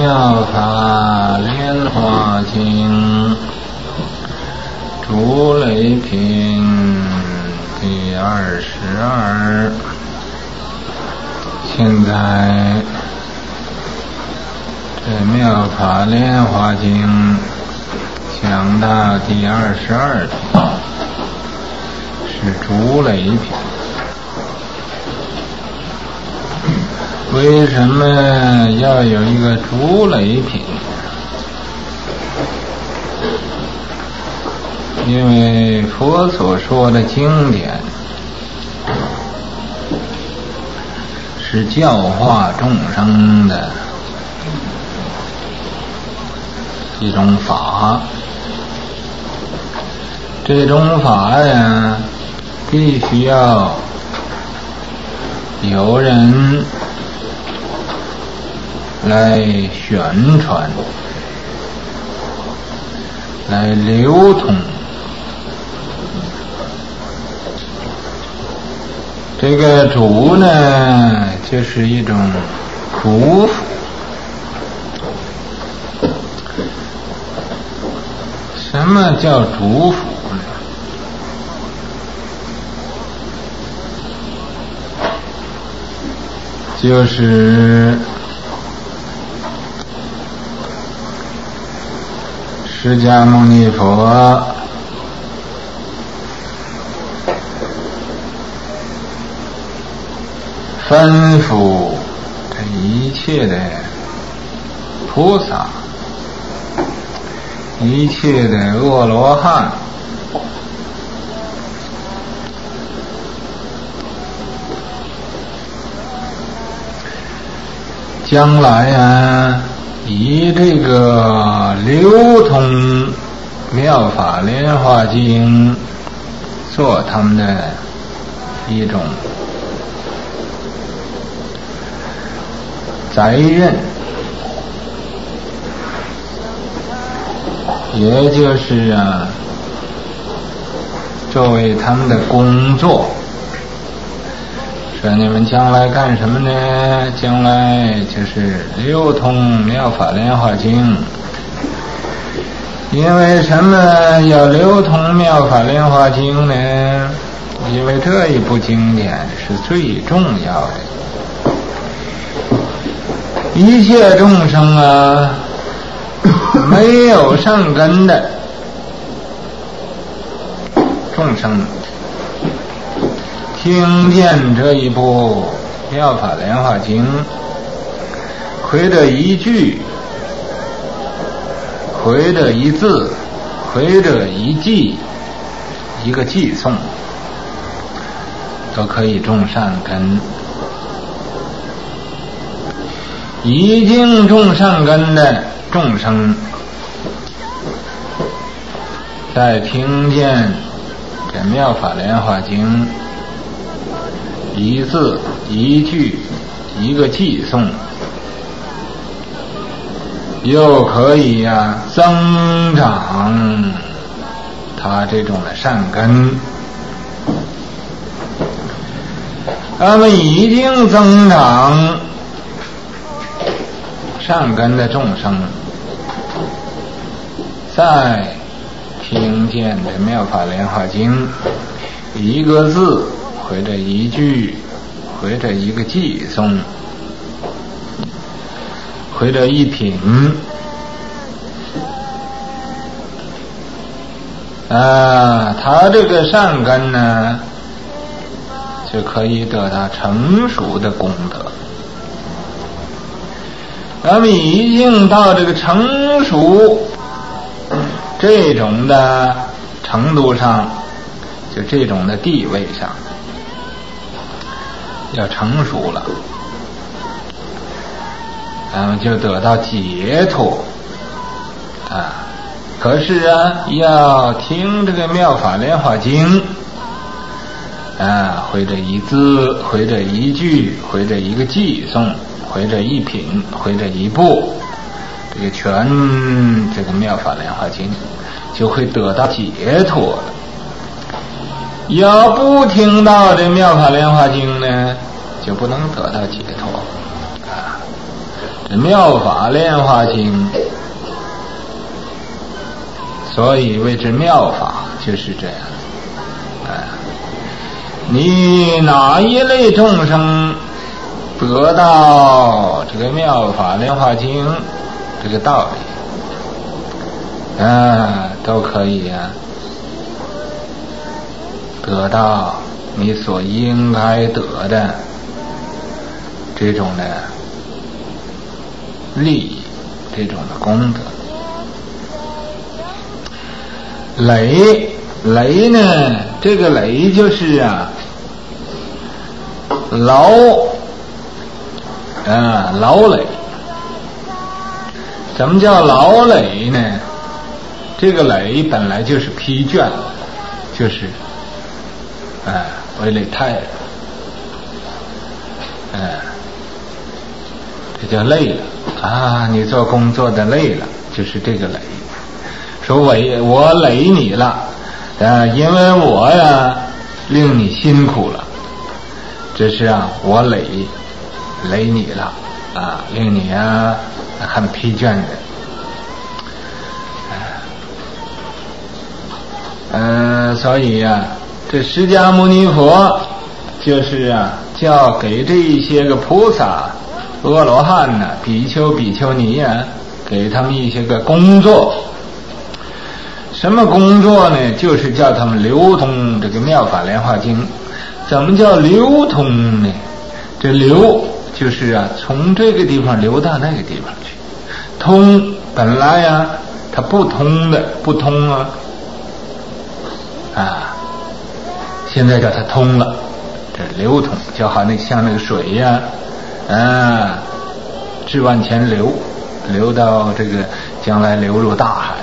妙法莲华经竹雷品第22。现在这妙法莲华经讲到第22品，是竹雷品。为什么要有一个竹雷品？因为佛所说的经典是教化众生的一种法，这种法呀，必须要有人来宣传，来流通。这个主呢，就是一种祝福。什么叫祝福呢？就是释迦牟尼佛吩咐这一切的菩萨，一切的阿罗汉，将来啊，以这个流通妙法莲华经做他们的一种责任，也就是作为他们的工作。说你们将来干什么呢？将来就是流通妙法莲华经。因为什么要流通妙法莲华经呢？因为这一部经典是最重要的。一切众生啊，没有善根的众生，听见这一部妙法莲华经，回着一句，回着一字，回着一记，一个寄诵，都可以种善根。已经种善根的众生，在听见这妙法莲华经一字一句一个寄诵，又可以增长他这种的善根。那么已经增长善根的众生，在听见的妙法莲华经一个字或者一句或者一个寄诵或者一品他这个善根呢，就可以得到成熟的功德。咱们已经到这个成熟这种的程度上，就这种的地位上，要成熟了，咱们就得到解脱可是要听这个妙法莲华经或者一字，或者一句，或者一个寄诵，或者一品，或者一部，这个全这个妙法莲华经就会得到解脱了。要不听到这妙法莲华经呢，就不能得到解脱这妙法莲华经，所以谓之妙法，就是这样。你哪一类众生得到这个妙法莲华经这个道理，都可以得到你所应该得的这种的利益，这种的功德。累呢，这个累就是劳累。什么叫劳累呢？这个累本来就是疲倦，就是为累太了，这叫累了你做工作的累了，就是这个累。说我累你了因为我令你辛苦了，这是我累你了令你很疲倦的。所以这释迦牟尼佛就是叫给这一些个菩萨、阿罗汉比丘、比丘尼给他们一些个工作。什么工作呢？就是叫他们流通这个妙法莲华经。怎么叫流通呢？这流就是从这个地方流到那个地方去。通本来它不通现在叫它通了，这流通就好像那个水至万千流到这个将来流入大海。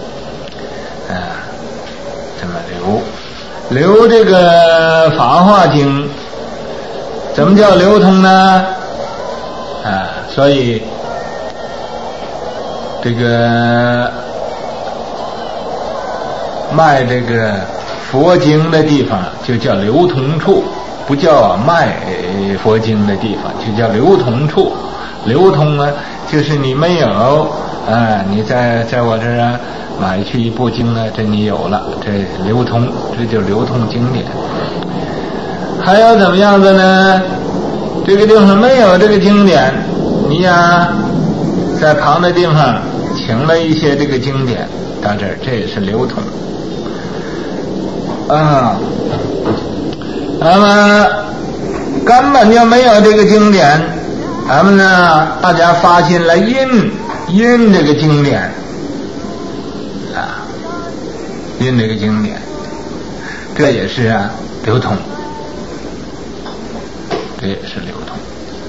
这么流这个法华经，怎么叫流通呢？所以这个卖这个佛经的地方就叫流通处，不叫卖佛经的地方，就叫流通处。流通就是你没有你在我这儿买去一部经这你有了，这流通，这就流通经典。还有怎么样子呢？这个地方没有这个经典，你在旁的地方请了一些这个经典到这儿，这也是流通。那么根本就没有这个经典，咱们大家发心来印这个经典印这个经典，这也是流通，这也是流通。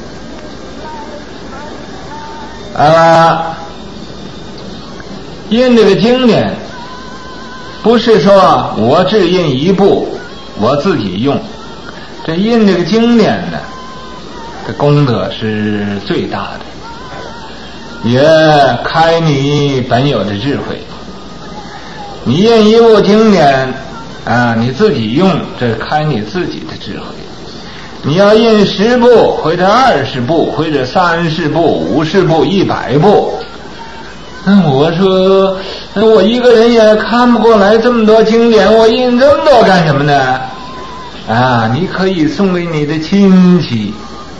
印这个经典不是说我只印一部我自己用，这印这个经典呢，这功德是最大的，也开你本有的智慧。你印一部经典你自己用，这开你自己的智慧。你要印10部或者20部或者30部50部100部，我说我一个人也看不过来这么多经典，我印这么多干什么呢？你可以送给你的亲戚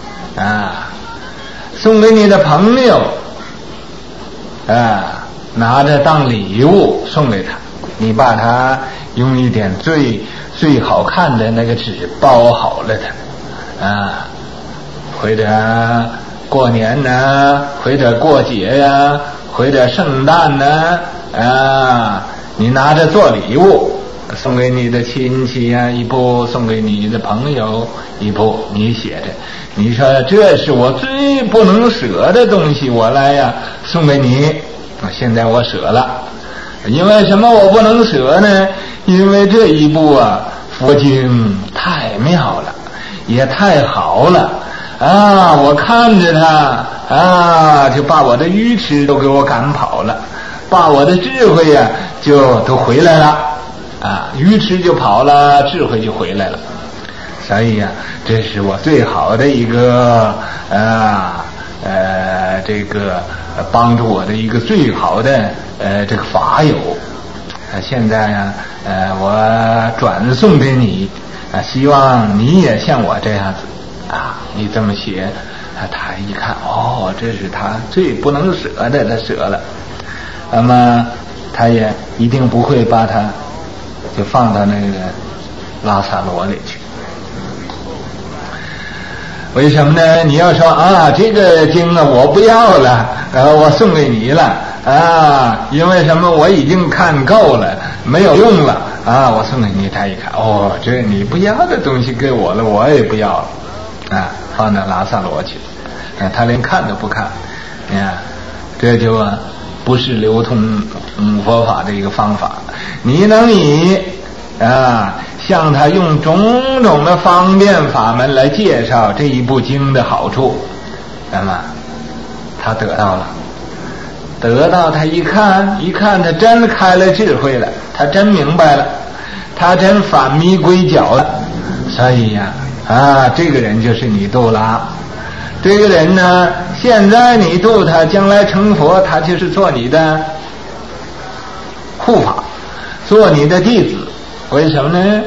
送给你的朋友拿着当礼物送给他，你把它用一点最好看的那个纸包好了它或者过年或者过节或者圣诞你拿着做礼物送给你的亲戚一部，送给你的朋友一部，你写着，你说这是我最不能舍的东西，我来送给你。现在我舍了，因为什么我不能舍呢？因为这一部佛经太妙了，也太好了我看着它就把我的愚痴都给我赶跑了，把我的智慧就都回来了愚痴就跑了，智慧就回来了。所以这是我最好的一个这个帮助我的一个最好的这个法友。现在呀，我转送给你，希望你也像我这样子你这么写。他一看，这是他最不能舍的，他舍了。那么他也一定不会把它就放到那个拉萨罗里去。为什么呢？你要说这个经我不要了，我送给你了因为什么？我已经看够了，没有用了我送给你。他一看，这你不要的东西给我了，我也不要了放到拉萨罗去。他连看都不看，这就不是流通佛法的一个方法。你能以向他用种种的方便法门来介绍这一部经的好处，那么他得到了，他一看他真开了智慧了，他真明白了，他真返迷归觉了。所以这个人就是你度了。这个人呢，现在你度他，将来成佛，他就是做你的护法，做你的弟子。为什么呢？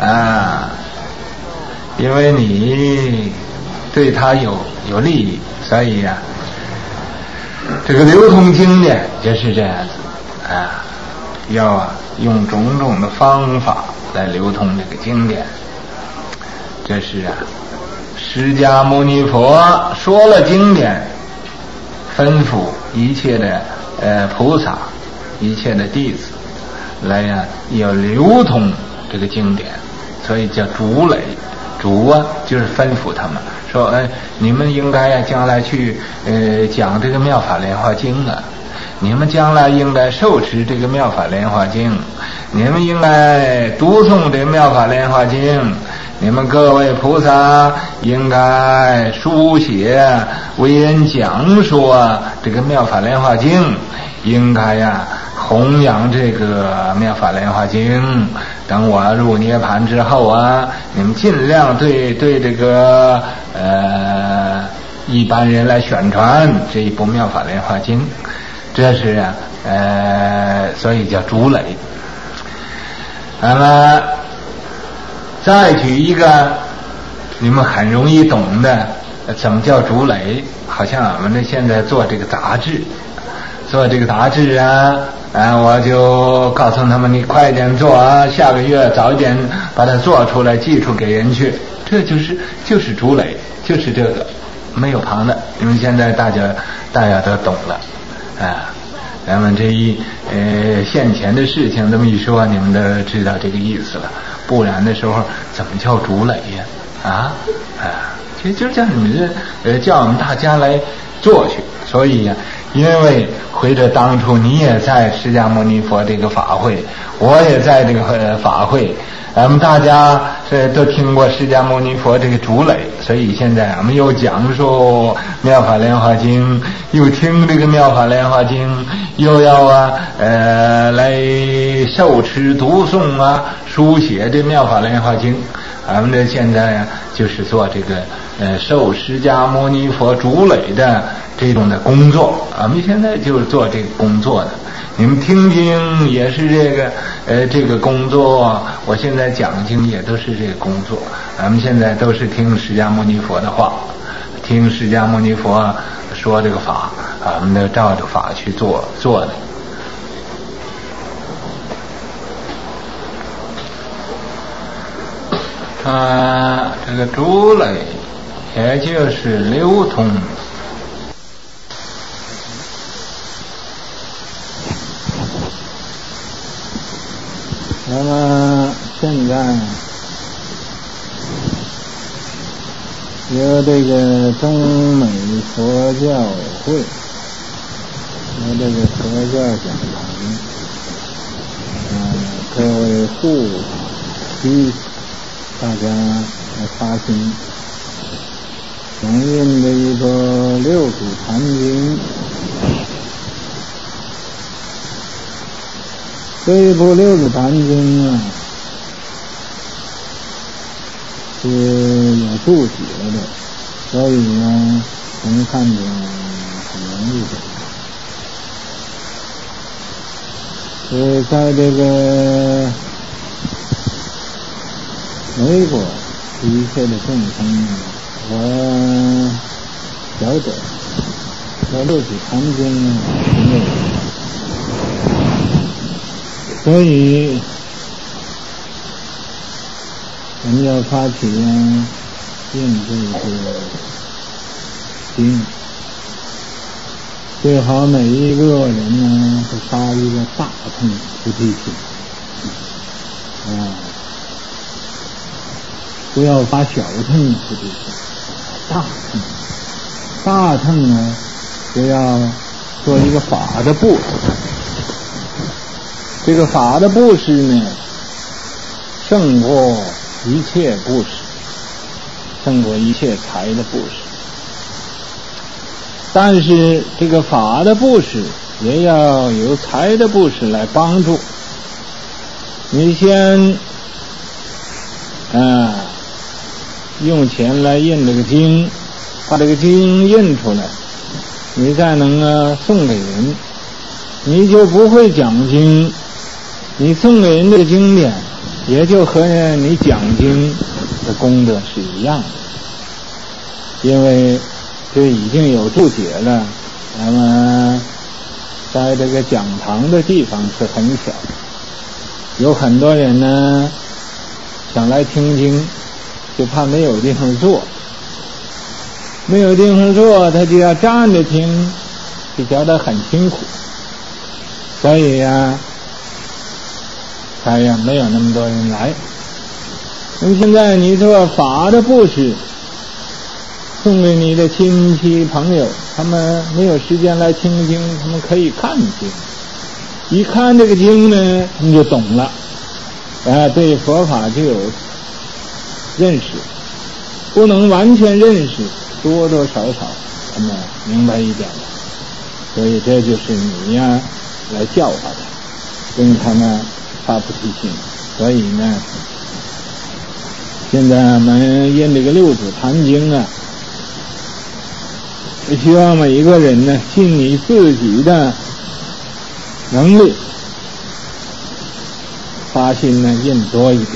因为你对他有利益，所以这个流通经典就是这样子要用种种的方法来流通这个经典。这是释迦牟尼佛说了经典，吩咐一切的菩萨，一切的弟子来要流通这个经典，所以叫主累。主就是吩咐他们说，你们应该将来去讲这个妙法莲华经你们将来应该受持这个妙法莲华经，你们应该读诵这个妙法莲华经，你们各位菩萨应该书写为人讲说这个妙法莲华经，应该弘扬这个妙法莲华经。等我入涅盘之后你们尽量对这个一般人来宣传这一部妙法莲华经。这是所以叫主累。那么再举一个你们很容易懂的，怎么叫主累？好像我们现在做这个杂志我就告诉他们，你快点做下个月早一点把它做出来寄出给人去。这就是主累，就是这个，没有旁的。因为现在大家都懂了咱们这一现前的事情这么一说，你们都知道这个意思了。不然的时候怎么叫主累呀？就叫你们叫我们大家来做去。所以因为回着当初你也在释迦牟尼佛这个法会，我也在这个法会，咱们大家都听过释迦牟尼佛这个主累，所以现在我们又讲述妙法莲华经，又听这个妙法莲华经，又要来受持读诵书写这妙法莲华经。咱们这现在就是做这个受释迦牟尼佛主累的这种的工作。我们现在就是做这个工作的。你们听经也是这个工作，我现在讲经也都是这个工作。咱们现在都是听释迦牟尼佛的话，听释迦牟尼佛说这个法，我们都照着法去做的。这个主累也就是流通。 那么现在由这个中美佛教会和这个佛教讲堂各位护法大家来发心重印的一个六祖坛经。这一部六祖坛经是有注解的，所以能看见很容易的。在这个美国一切的众生，我晓得我六祖坛经没有，所以我们要发起印这个经，最好每一个人呢都发一个大乘菩提心，不要发小乘菩提心，大乘呢就要做一个法的布施。这个法的布施呢，胜过一切布施，胜过一切财的布施。但是这个法的布施也要由财的布施来帮助。你先用钱来印这个经，把这个经印出来，你再能送给人，你就不会讲经，你送给人这个经典也就和你讲经的功德是一样的，因为这已经有注解了。那么在这个讲堂的地方是很小，有很多人呢想来听经，就怕没有地方坐，没有地方坐，他就要站着听，就觉得很辛苦，所以才没有那么多人来。那么现在你做法的布施，送给你的亲戚朋友，他们没有时间来听经，他们可以看经，一看这个经呢，他们就懂了，对佛法就有认识，不能完全认识，多多少少他们明白一点了。所以这就是你来教化他，跟他们发菩提心。所以呢，现在我们印这个六祖坛经希望每一个人呢，尽你自己的能力，发心呢印多一点，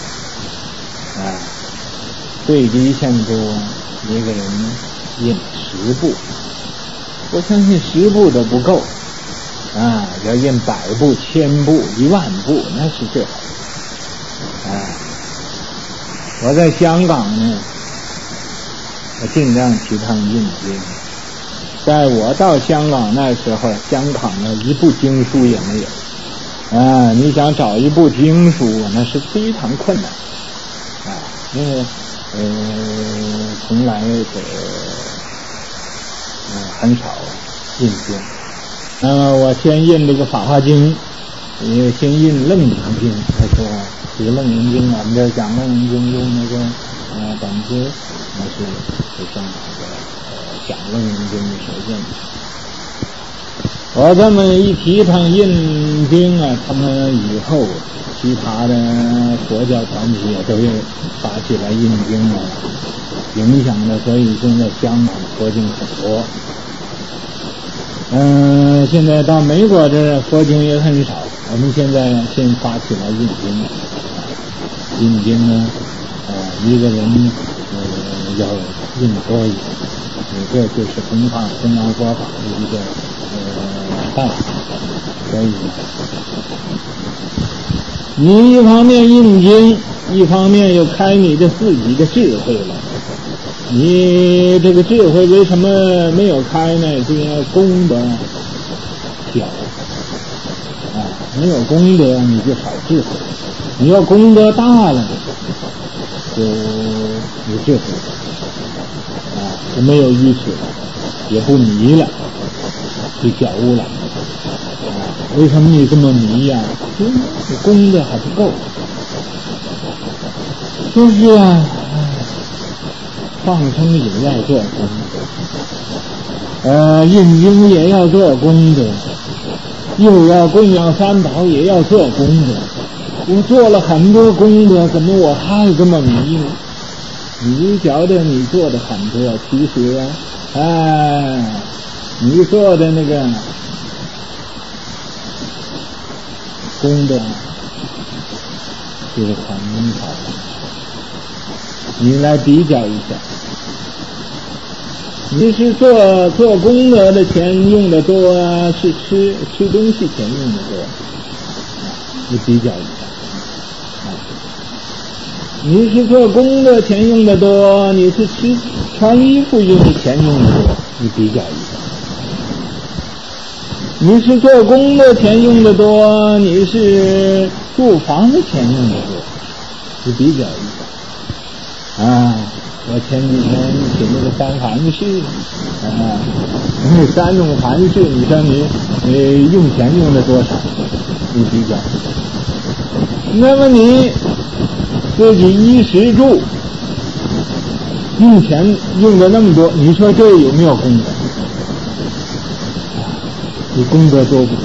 最低限度一个人印10部，我相信10部都不够，要印100部、1000部、10000部，那是最好的。我在香港呢，我尽量提倡印经。在我到香港那时候，香港呢一部经书也没有，你想找一部经书，那是非常困难，因为从来很少印经。那么我先印这个《法华经》，先印《楞严经》。他说这个《楞严经》我们这讲《楞严经》用那个本子，那是香港的讲《楞严经》的手印。我这么一提倡印经他们以后其他的佛教团体也都发起来印经影响了，所以现在香港佛经很多。现在到美国这儿佛经也很少，我们现在先发起来印经。印经呢，一个人要印多一点，这就是弘扬佛法的一个办法。所以你一方面印经，一方面又开你的自己的智慧了。你这个智慧为什么没有开呢？这个功德小没有功德你就少智慧，你要功德大了就有智慧就没有愚痴了，也不迷了，就觉悟了为什么你这么迷呀？因为你功德还不够，就是放生也要做功德，印经也要做功德，又要供养三宝也要做功德。我做了很多功德，怎么我还这么迷呢？你觉得你做的很多，其实你做的那个功德就是很好的，你来比较一下，你是做功德的钱用的多啊，是吃东西钱用的多，你比较一下。你是做功德钱用的多，你是穿衣服用的钱用的多，你比较一下。你是做功德钱用的多，你是住房的钱用的多，你比较一下。啊，我前几天请那个三藩士，那三种藩士，你说你用钱用的多少？你比较。那么你自己衣食住用钱用的那么多，你说这有没有功德？你功德多不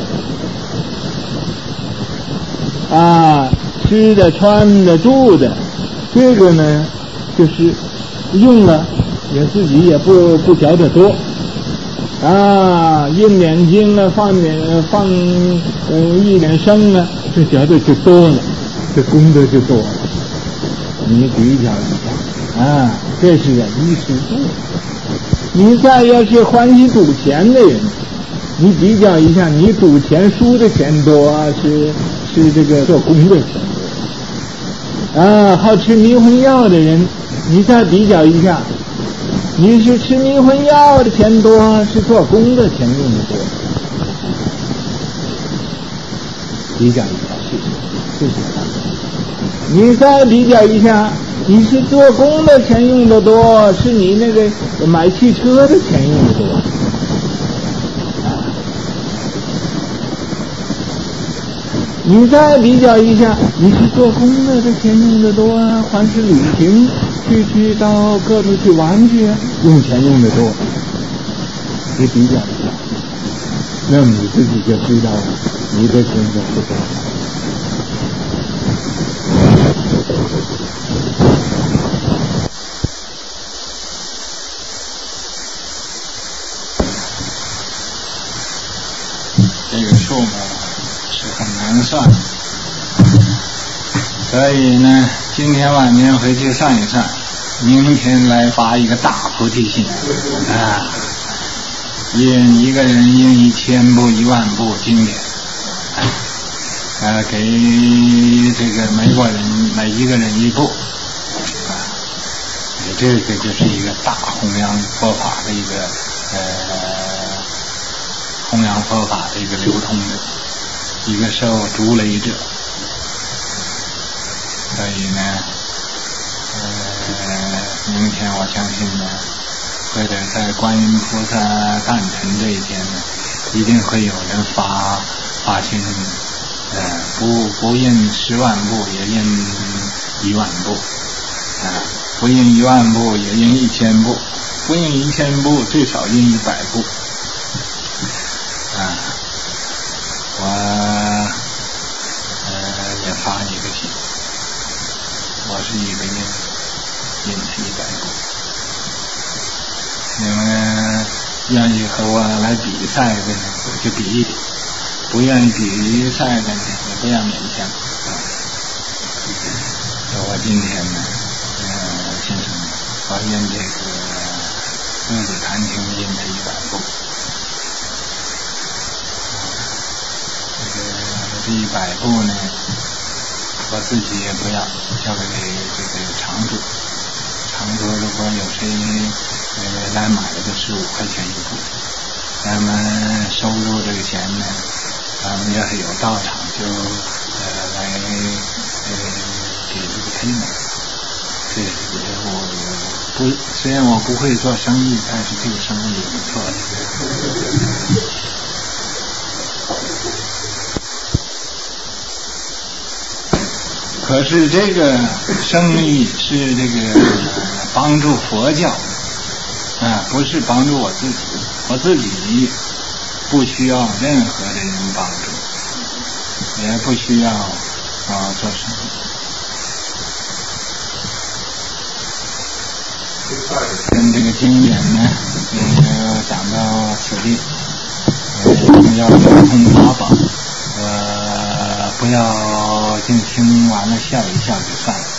多？啊，吃的穿的住的，这个呢就是用了也自己也不觉得多啊，印点经啊，放一点声啊，这觉得就多了，这功德就多了。你比较一下啊，这是衣食住。你再要是欢喜赌钱的人，你比较一下，你赌钱输的钱多啊，是这个做功德钱多啊。好吃迷魂药的人，你再比较一下，你是吃迷魂药的钱多，是做功德钱用的多。比较一下，试试看。你再比较一下，你是做功德钱用的多，是你那个买汽车的钱用的多。你再比较一下，你是做功德的钱用的多啊，还是旅行去到各处去玩去用钱用的多？你比较一下，那么你自己就知道了，你的功德是多少。 这个数目是很难算，所以呢，今天晚上回去算一算，明天来发一个大菩提心啊！一个人印1000部、10000部经典，给这个美国人每一个人1部，这个就是一个大弘扬佛法的一个弘扬佛法的一个流通的一个受逐雷者。所以呢，明天我相信呢，或者在观音菩萨诞辰这一天呢，一定会有人发心，不印10万部，也印1万部，不印1万部，也印1000部，不印1000部，最少印100部。我也发一个心，我是一个印是100部。你们愿意和我来比赛的呢，就比一比；不愿意比赛的呢，也不要勉强。我今天呢，先生，我印这个《日子坛经》印了100部。这100部呢，我自己也不要，交给这个常住。常住如果有谁来买的15块钱1部，咱们收入这个钱呢，咱们要是有道场就来给这个推买。这是我虽然我不会做生意，但是这个生意也不错的。可是这个生意是这个帮助佛教不是帮助我自己，我自己不需要任何的人帮助，也不需要做生意。跟这个经典呢，讲到此地。 戒，我们要精通法宝，不要就听完了笑一笑就算了。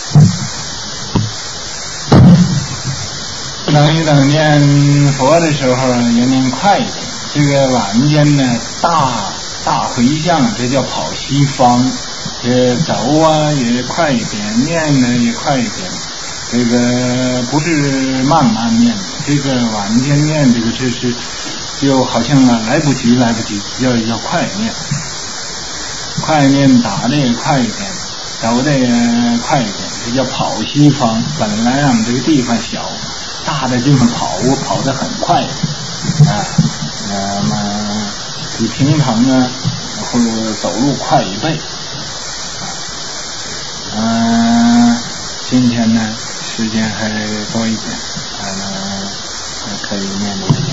等一等念佛的时候也念快一点，这个晚间呢大回向，这叫跑西方，这走啊也快一点，念呢也快一点，这个不是慢慢念的，这个晚间念这个这是就好像来不及，要快念，快念打的也快一点，走的也快一点，这叫跑西方。本来我们这个地方小，大的地方跑得很快啊，那么比平常呢或者走路快1倍。今天呢时间还多一点，可以念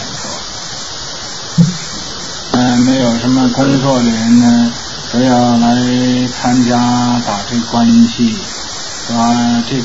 佛。没有什么工作的人呢，都要来参加打这关系，这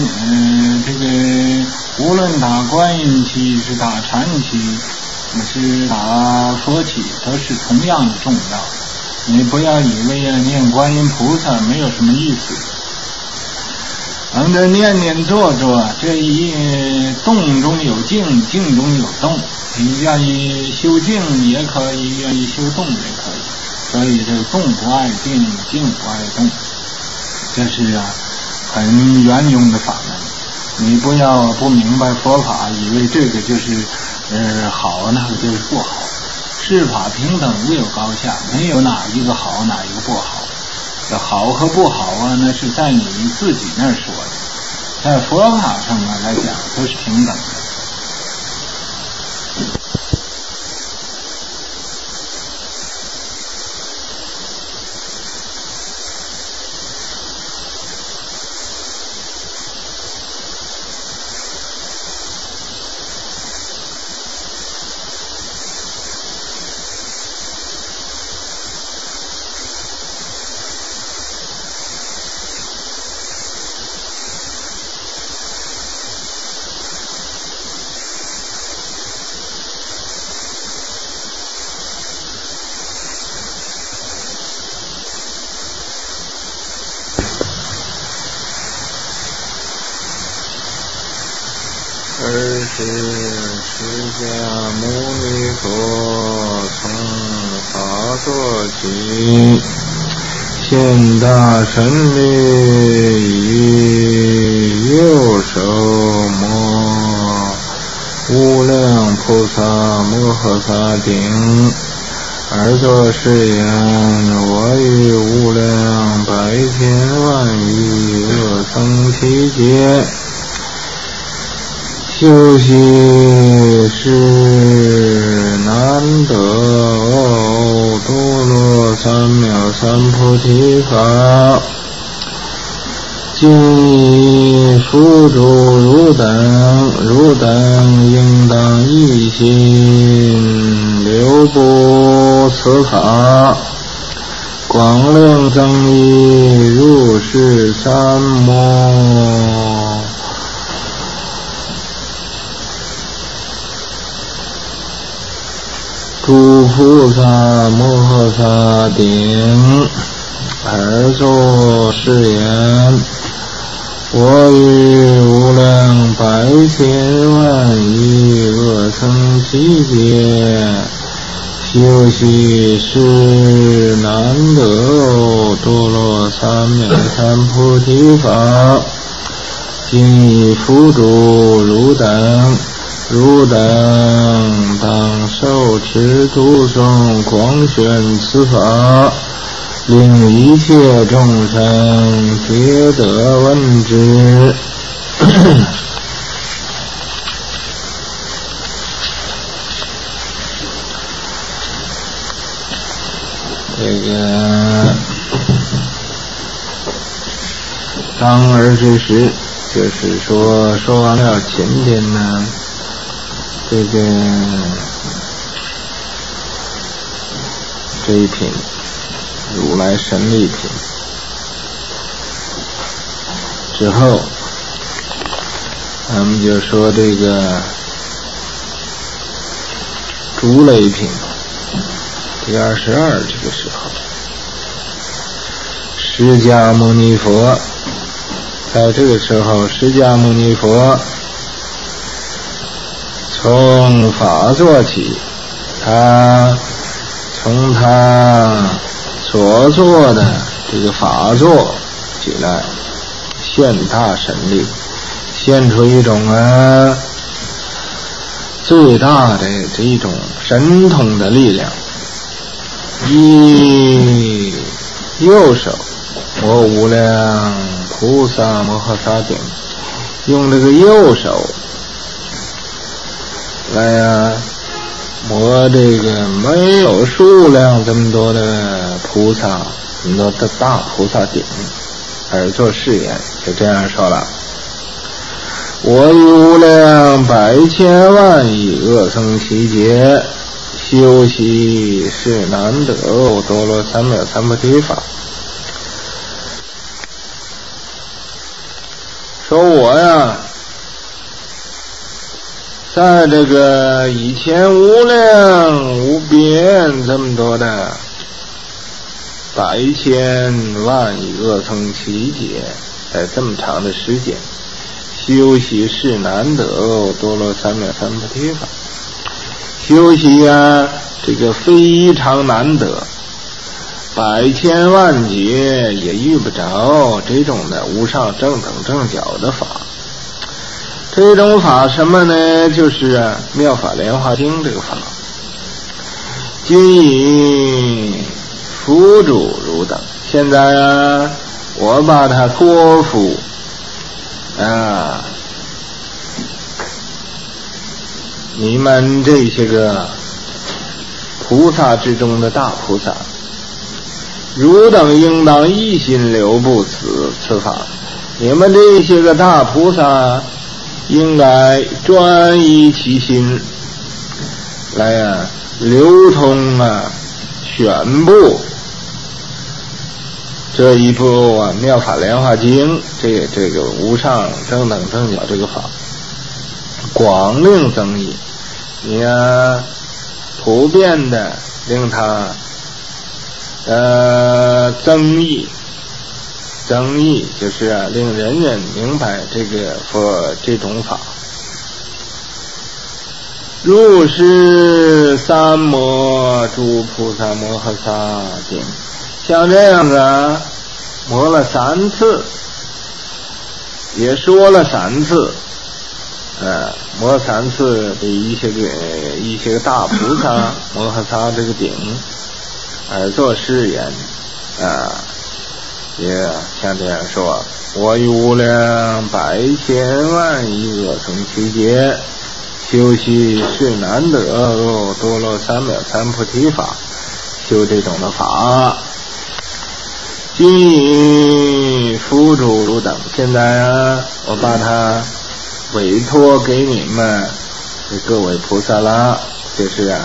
个无论打观音期是打禅期是打佛期，都是同样的重要。你不要以为念观音菩萨没有什么意思，咱们这念做，这一动中有静，静中有动。你愿意修静也可以，愿意修动也可以。所以这动不爱静，静不爱动，这是很圆融的法门。你不要不明白佛法，以为这个就是好，那个就是不好。世法平等，无有高下，没有哪一个好，哪一个不好。这好和不好那是在你自己那儿说的，在佛法上来讲都是平等的。 释迦牟尼佛从法座起，现大神力，以右手摸无量菩萨摩诃萨顶，而作是言：我于无量百千万亿恶僧期间，修习是难得多罗三藐三菩提法，今以付诸汝等应当一心留步此法，广量增益入世三摩。诸菩萨摩诃萨顶，而作是言：我于无量百千万亿恶僧期间，修习是难得多罗三藐三菩提法，今以付诸汝等当受持读诵广宣此法，令一切众生皆得闻之。这个当儿之时，就是说完了前天呢，这一品如来神力品之后，咱们就说这个诸出了一品，第22这个时候，释迦牟尼佛在这个时候，释迦牟尼佛从法座起，他从他所做的这个法座起来，现大神力，现出一种最大的这一种神通的力量。以右手我无量菩萨摩诃萨顶，用这个右手来摸这个没有数量这么多的菩萨，这么多的大菩萨顶，而做誓言，就这样说了：我于无量百千万亿恶僧祇劫，修习是难得多罗三藐三菩提法。说我呀，在这个以前无量无边这么多的百千万亿恶僧祇劫，在这么长的时间修习是难得多罗三藐三菩提法，修习啊，这个非常难得，百千万劫也遇不着这种的无上正等正觉的法。这种法什么呢？就是妙法莲华经这个法。今以辅助汝等，现在我把它托付你们这些个菩萨之中的大菩萨，汝等应当一心留步此法。你们这些个大菩萨应该专一其心来流通宣布这一部妙法莲华经，这个无上正等正觉这个法，广令增益，你普遍的令它增益就是令人人明白这个这种法。如是三摩诸菩萨摩诃萨顶，像这样子摸了3次，也说了3次，摸3次的一些个大菩萨摩诃萨这个顶，而做誓言也像这样说：我于无量百千万亿恶僧祇劫，修习是难得多罗三藐三菩提法，修这种的法。今以辅助汝等，现在我把它委托给你们各位菩萨啦，就是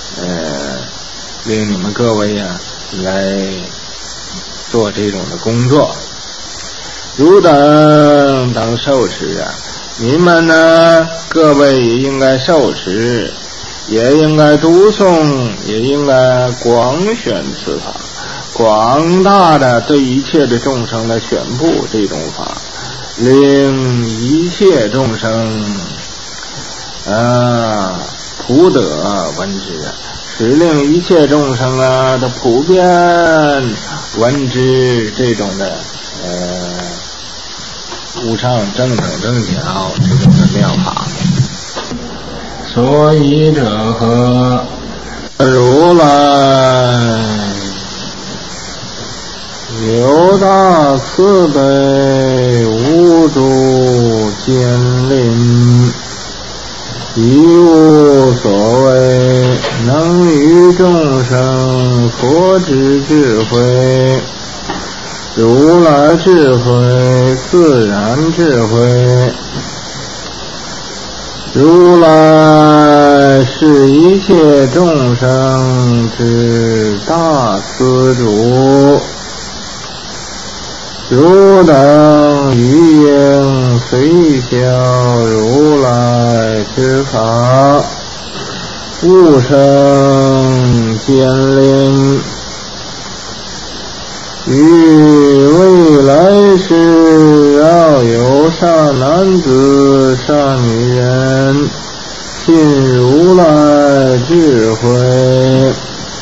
令你们各位来做这种的工作。汝等当受持你们呢，各位也应该受持，也应该读诵，也应该广宣此法，广大的对一切的众生来宣布这种法，令一切众生普得闻之，使令一切众生都普遍闻之这种的无上正等正觉这种的妙法。 所以者何？ 如来有大慈悲，无诸见临，一无所谓，能与众生佛之智慧，如来智慧，自然智慧。如来是一切众生之大慈主，汝等于应随教如来之法， 勿生奸吝，于未来世要有善男子善女人，信如来智慧，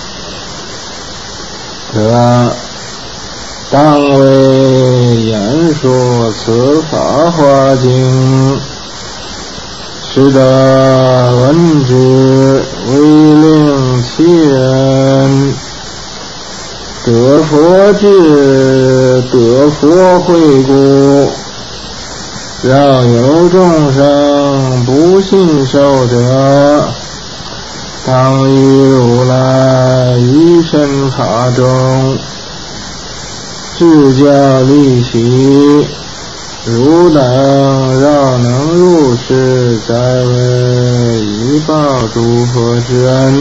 则当为演说此法华经，使得闻之，为令其人得佛智，得佛慧故。若有众生不信受者，当于如来一身法中至教利息，汝等若能入世，再为以报诸佛之恩。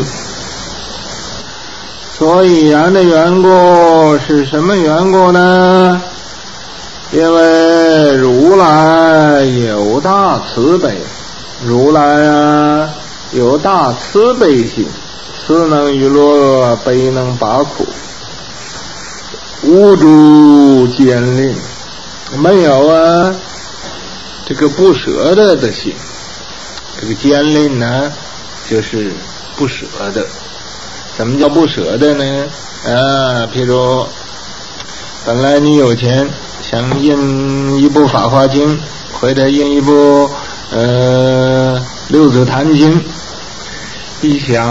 所以然的缘故是什么缘故呢？因为如来有大慈悲，如来啊有大慈悲心，慈能娱乐，悲能拔苦，无诸奸吝，没有啊这个不舍得的心。这个奸吝呢，就是不舍得。怎么叫不舍得呢？譬如本来你有钱，想印一部《法华经》，或者印一部六祖坛经，一想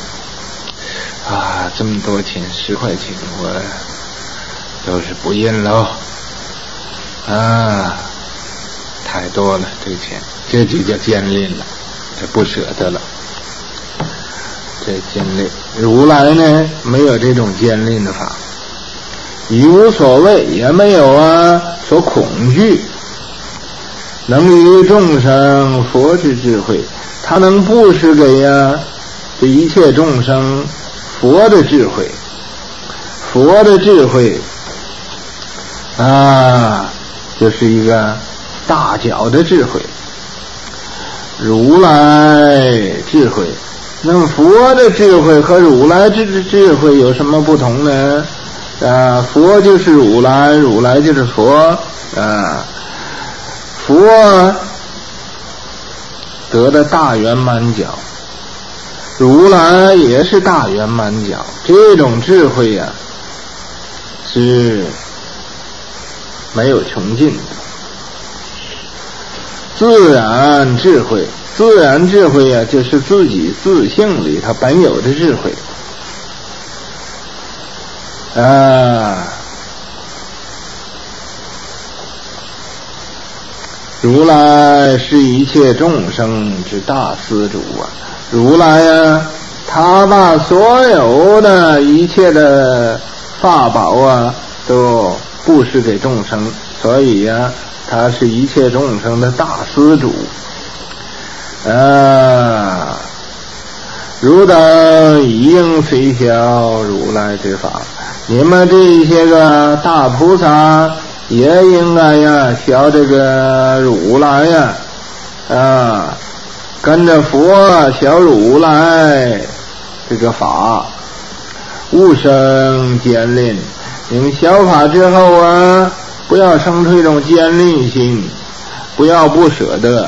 啊，这么多钱，10块钱，我都是不印了啊，太多了这个钱，这就叫奸吝了，这不舍得了，这奸吝。如来呢，没有这种奸吝的法，已无所谓，也没有啊所恐惧，能于众生佛之智慧，他能布施给这一切众生佛的智慧，佛的智慧就是一个大角的智慧，如来智慧。那么佛的智慧和如来智慧有什么不同呢？佛就是如来，如来就是佛佛得的大圆满角，如来也是大圆满角。这种智慧是没有穷尽的。自然智慧，自然智慧就是自己自性里它本有的智慧如来是一切众生之大施主如来他把所有的一切的法宝都布施给众生，所以他是一切众生的大施主汝等以应随晓如来之法，你们这些个大菩萨也应该学这个如来跟着佛学如来这个法，勿生奸吝。你们学法之后不要生出一种奸吝心，不要不舍得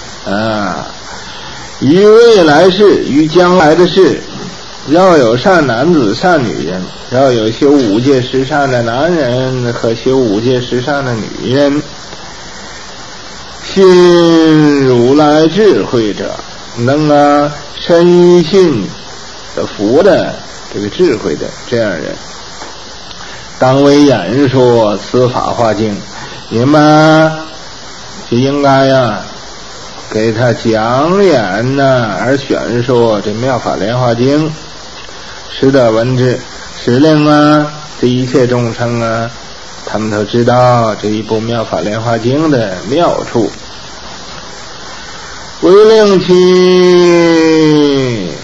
于未来世，于将来的事，要有善男子善女人，要有修5戒十善的男人和修5戒十善的女人，信如来智慧者，能深信的佛的这个智慧的这样人，当为演说此法华经，你们就应该给他讲演而宣说这妙法莲华经，使得闻之，使令这一切众生他们都知道这一部妙法莲华经的妙处，为令其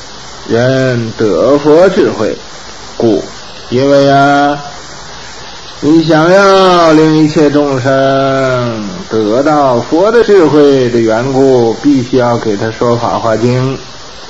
人得佛智慧故。因为你想要令一切众生得到佛的智慧的缘故，必须要给他说法华经。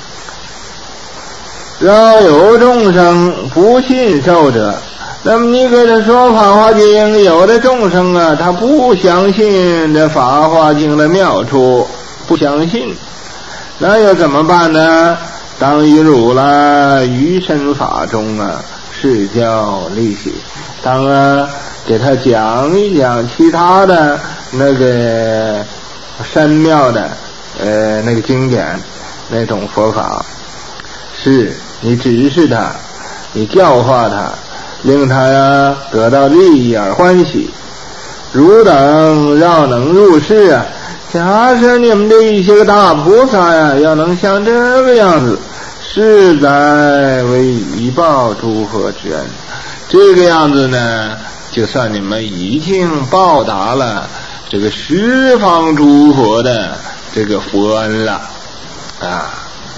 若有众生不信受者，那么你给他说法华经，有的众生啊，他不相信这法华经的妙处，不相信，那又怎么办呢？当于如来于身法中啊，示教利息。当给他讲一讲其他的那个深妙的那个经典那种佛法，是你指示他，你教化他，令他得到利益而欢喜。汝等要能入世啊，假设你们这一些个大菩萨呀，要能像这个样子，实在为以报诸佛之恩。这个样子呢，就算你们已经报答了这个十方诸佛的这个佛恩了啊。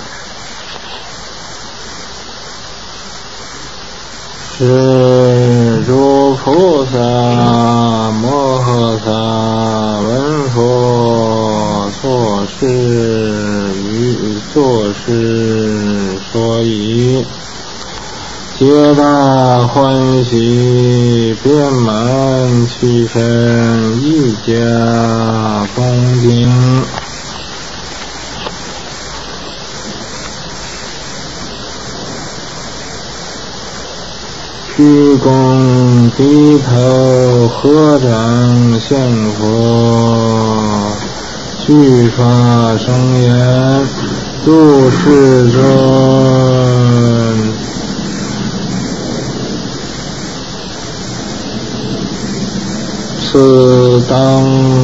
是诸菩萨摩诃萨闻佛作事说已，皆大欢喜，遍满其身，一家恭敬。鞠躬低头，合掌向佛，具发声言：诸世尊，此当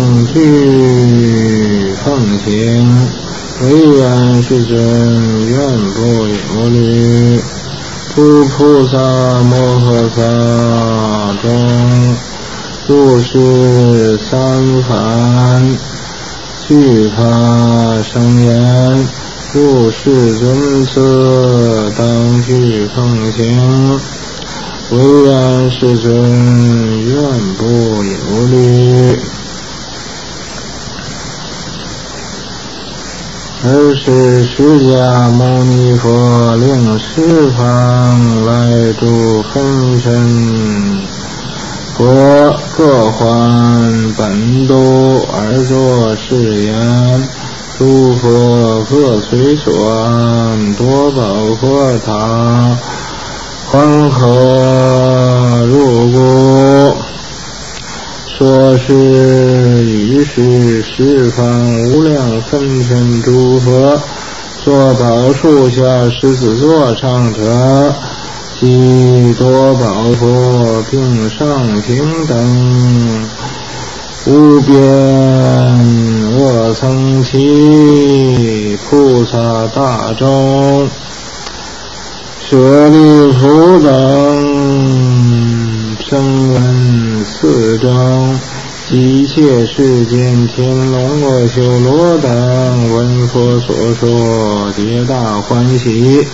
具奉行，唯愿世尊愿不有虑。诸菩萨摩诃萨中，入世三凡，具发声言：入世尊此当具奉行，唯愿世尊愿不有虑。尔时释迦牟尼佛令十方来诸分身，佛各还本度而作是言：诸佛各随所安，多宝佛塔，黄河入故。说是于是十方无量分身诸佛，坐宝树下14座上者，及多宝佛并上行等，无边卧僧祇菩萨大众，舍利弗等，声闻四众，一切世间天龙阿修罗等，闻佛所说，皆大欢喜。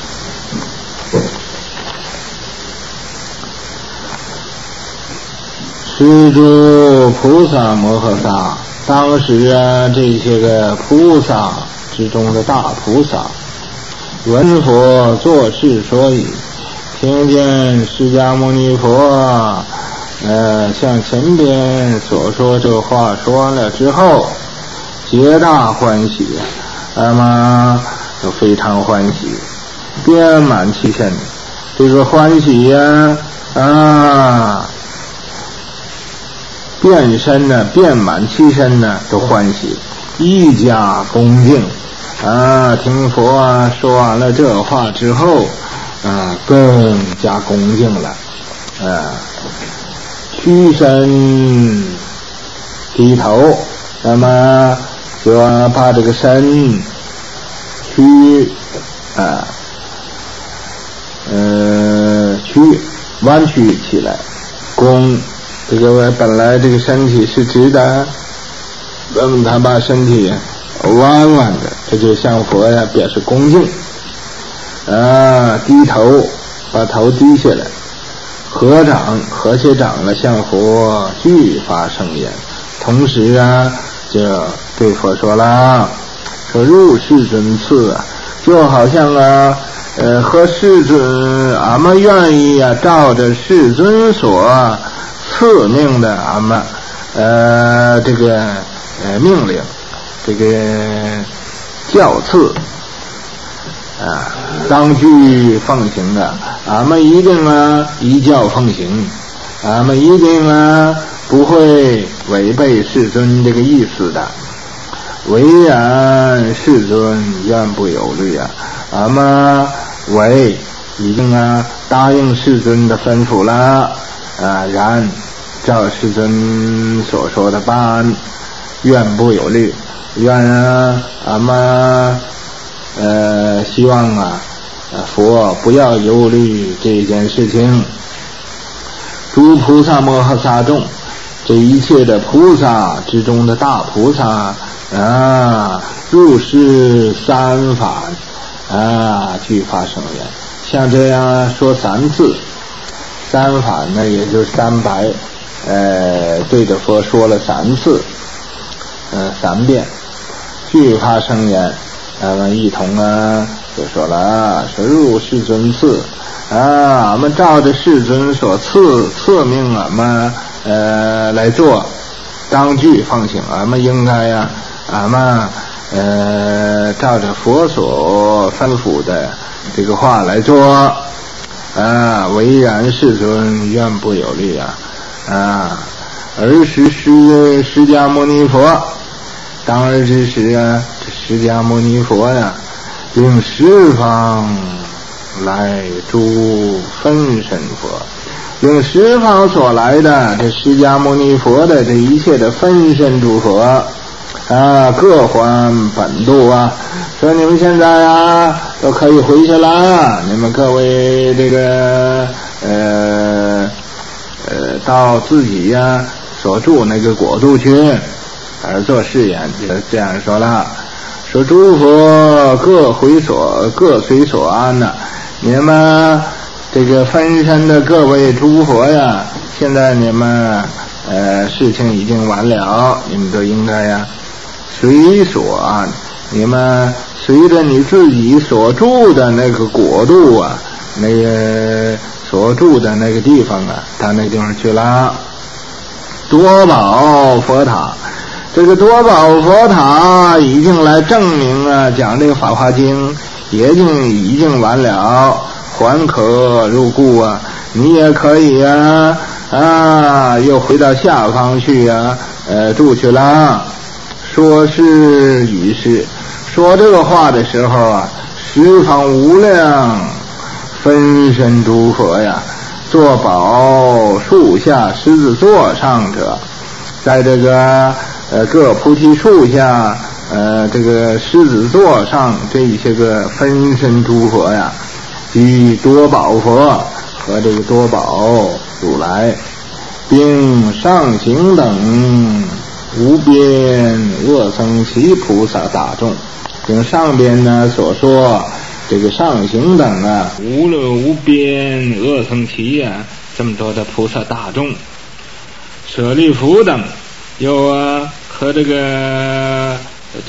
是诸菩萨摩诃萨，当时这些个菩萨之中的大菩萨，闻佛作是说已，听见释迦牟尼佛像前边所说这话说完了之后，皆大欢喜，那么就非常欢喜，遍满其身。这个欢喜遍身呢，遍满其身呢，都欢喜，一家恭敬听佛说完了这话之后更加恭敬了屈身低头，那么就把这个身弯曲起来，弓这个本来这个身体是直的，那么他把身体弯弯的，这就向佛表示恭敬低头，把头低下来， 合且长了向佛俱发圣言，同时啊就对佛说了，说入世尊赐啊，就好像啊和世尊俺们愿意啊照着世尊所赐命的俺们这个命令，这个教赐啊，当具奉行的，俺们一定啊依教奉行，俺们一定啊不会违背世尊这个意思的。唯然世尊愿不有虑啊，俺们已经啊答应世尊的吩咐了啊，然照世尊所说的办，愿不有虑，愿啊俺们希望啊佛不要忧虑这件事情。诸菩萨摩诃萨众，这一切的菩萨之中的大菩萨啊，入世三法啊俱发圣言，像这样说3次，三法呢也就是300，对着佛说了3次，3遍，俱发圣言，俺们一同啊就说了，说入世尊赐啊，俺们照着世尊所赐命俺们来做，当具奉行，俺们应该呀俺们照着佛所吩咐的这个话来做啊，唯然世尊愿不有虑啊。尔时释迦牟尼佛，当尔之时啊，这释迦牟尼佛呀，令十方来诸分身佛，令十方所来的这释迦牟尼佛的这一切的分身诸佛啊，各还本度啊，说你们现在啊都可以回去了，你们各位这个到自己呀所住那个国度去，而做誓言，就这样说了，说诸佛各随所安呐，你们这个分身的各位诸佛呀，现在你们事情已经完了，你们都应该呀随所安，你们随着你自己所住的那个国度啊，那个所住的那个地方啊，到那地方去了。多宝佛塔，这个多宝佛塔已经来证明啊，讲这个法华经已经完了，还可入故啊，你也可以又回到下方去住去了。说是于是说这个话的时候啊，十方无量分身诸佛呀，坐宝树下狮子座上者，在这个各菩提树下这个狮子座上这一些个分身诸佛呀，及多宝佛和这个多宝如来，并上行等无边恶僧祇菩萨大众，并上边呢所说这个上行等啊，无边恶僧祇这么多的菩萨大众，舍利弗等又和这个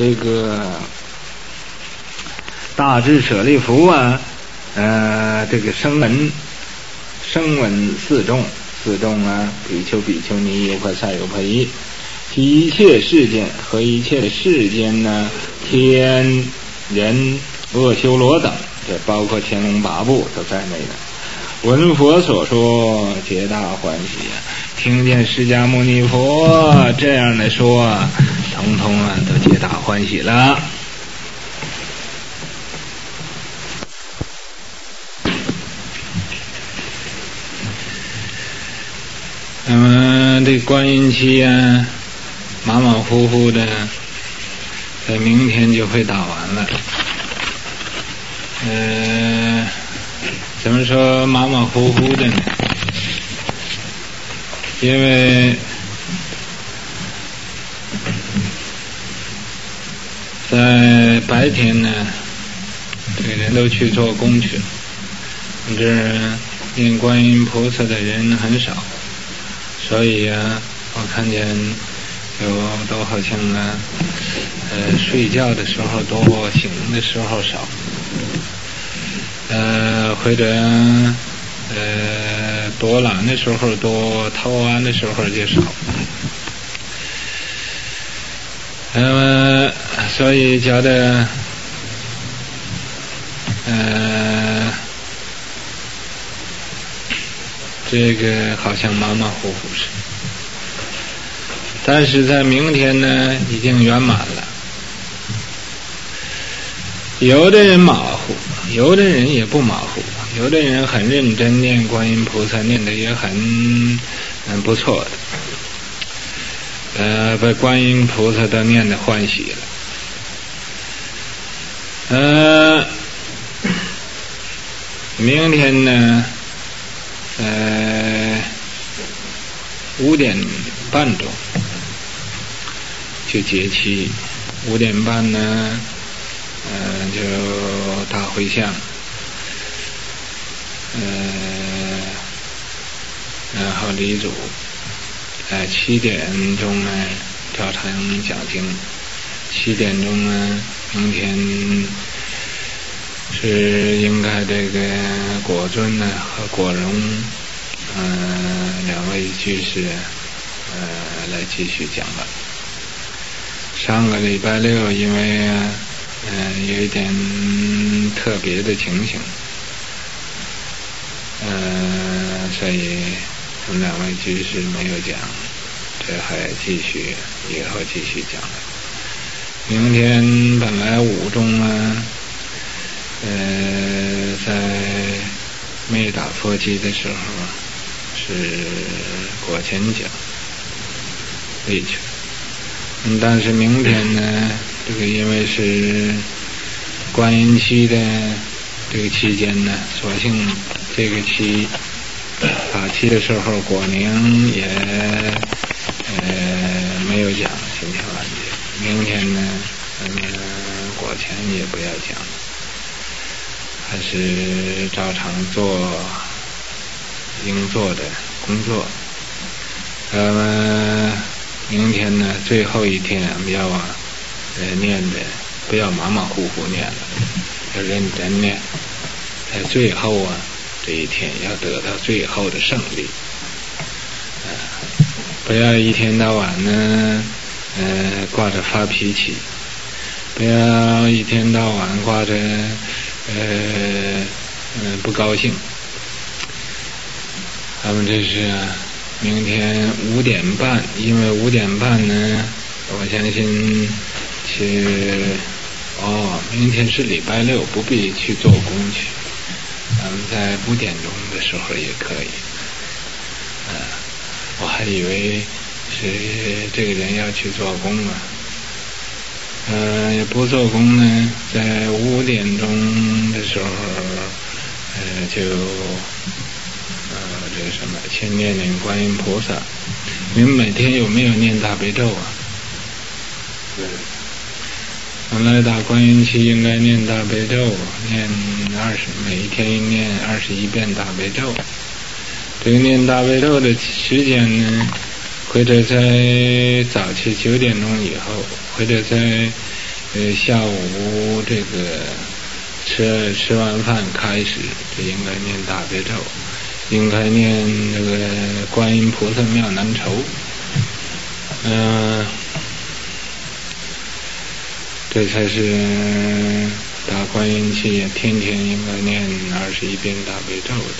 大智舍利弗这个声闻四众比丘比丘尼优婆塞优婆夷，一切世间和一切的世间呢，天人阿修罗等，这包括天龙八部都在内的，闻佛所说，皆大欢喜听见释迦牟尼佛这样的说统统都皆大欢喜了。那么这观音期马马虎虎的，在明天就会打完了。怎么说马马虎虎的呢？因为在白天呢，这个人都去做工去了，这念观音菩萨的人很少，所以啊，我看见都好像睡觉的时候多，醒的时候少，或者躲懒的时候多，偷安的时候就少。所以觉得这个好像马马虎虎似的，但是在明天呢已经圆满了。有的人马虎，有的人也不马虎，有的人很认真念观音菩萨，念得也很不错的，把观音菩萨都念得欢喜了。明天呢5点半钟就节气，5点半呢就大回向，然后礼祖，7点钟呢照常讲经，7点钟呢明天是应该这个果尊呢和果荣2位居士来继续讲了。上个礼拜六因为有一点特别的情形，所以我们2位居士没有讲，这还以后继续讲了。明天本来5中呢在没打佛机的时候是果前讲立去，但是明天呢这个因为是观音期的这个期间呢，所幸这个期法期的时候果宁也没有讲今天完结，明天呢果前也不要讲，还是照常做应做的工作。明天呢最后一天我们要念的不要马马虎虎念了，要认真念，在最后这一天要得到最后的胜利，不要一天到晚呢挂着发脾气，不要一天到晚挂着不高兴。咱们这是明天5点半，因为5点半呢我相信明天是礼拜六，不必去做工去，咱们在5点钟的时候也可以。我还以为是这个人要去做工也不做工呢，在5点钟的时候就这个什么先念观音菩萨。你们每天有没有念大悲咒啊？本来大观音期应该念大悲咒，每一天念21遍大悲咒。这个念大悲咒的时间呢，或者在早期9点钟以后，或者在下午这个吃完饭开始就应该念大悲咒，应该念这个观音菩萨妙难愁。这才是大观音期天天应该念21遍大悲咒的。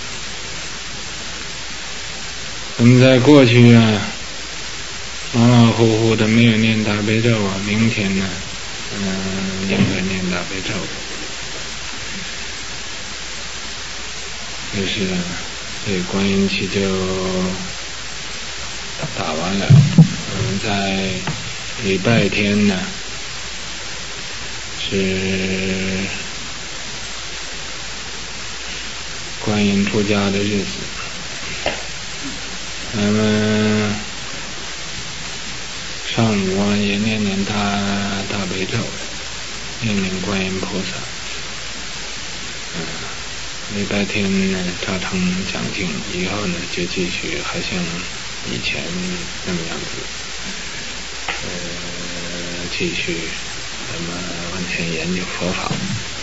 我们在过去马马虎虎的没有念大悲咒明天呢应该念大悲咒。就是这观音期就打完了。我们在礼拜天呢是观音出家的日子，咱们上午也念大悲咒，念观音菩萨， 礼拜天呢照常讲经，以后呢就继续还像以前那么样子，继续咱们完全研究佛法。